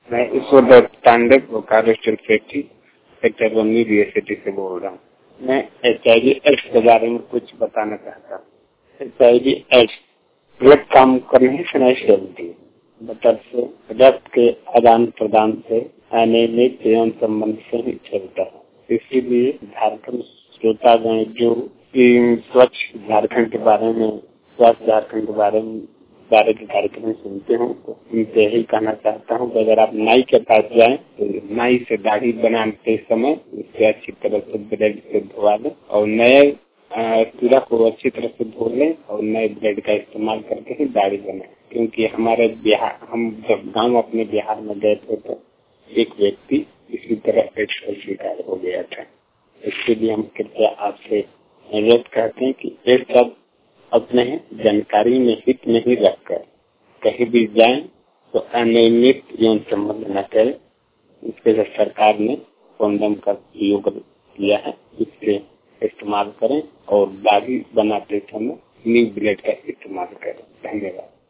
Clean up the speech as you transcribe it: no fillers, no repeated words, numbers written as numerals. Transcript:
मैं Ishwar Tandav Bokaro state factory sector 19 BSCT से बोल रहा हूँ। मैं HIV एड्स के बारे में कुछ बताना चाहता हूँ। HIV एड्स गलत काम करने से नहीं चलती, मतलब से रक्त के आदान प्रदान से अनियमित यौन संबंध से ही चलता है। इसीलिए झारखंड श्रोतागण जो स्वच्छ झारखंड के बारे में, स्वच्छ झारखंड के बारे के कार्यक्रम सुनते हो तो उनसे यही कहना चाहता हूँ कि अगर आप नाई के पास जाएं तो नाई से दाढ़ी बनाते समय उससे अच्छी तरह से ब्लेड से धोवा लें और नए चूड़ा को अच्छी तरह से धो लें और नए ब्लेड का इस्तेमाल करके ही दाढ़ी बनाएं। क्योंकि हमारे बिहार, हम जब गाँव अपने बिहार में गए थे तो एक व्यक्ति इसी तरह एड्स का शिकार हो गया था। इसके लिए हम कृपया आपसे अनुरोध करते हैं कि एड्स सब अपने जानकारी में हित नहीं रखकर कहीं भी जाएं तो अनियमित यौन संबंध न करें। इसके लिए सरकार ने कॉन्डम का उपयोग किया है, इससे इस्तेमाल करें और दाढ़ी बनाते समय न्यू ब्लेड का इस्तेमाल करें। धन्यवाद।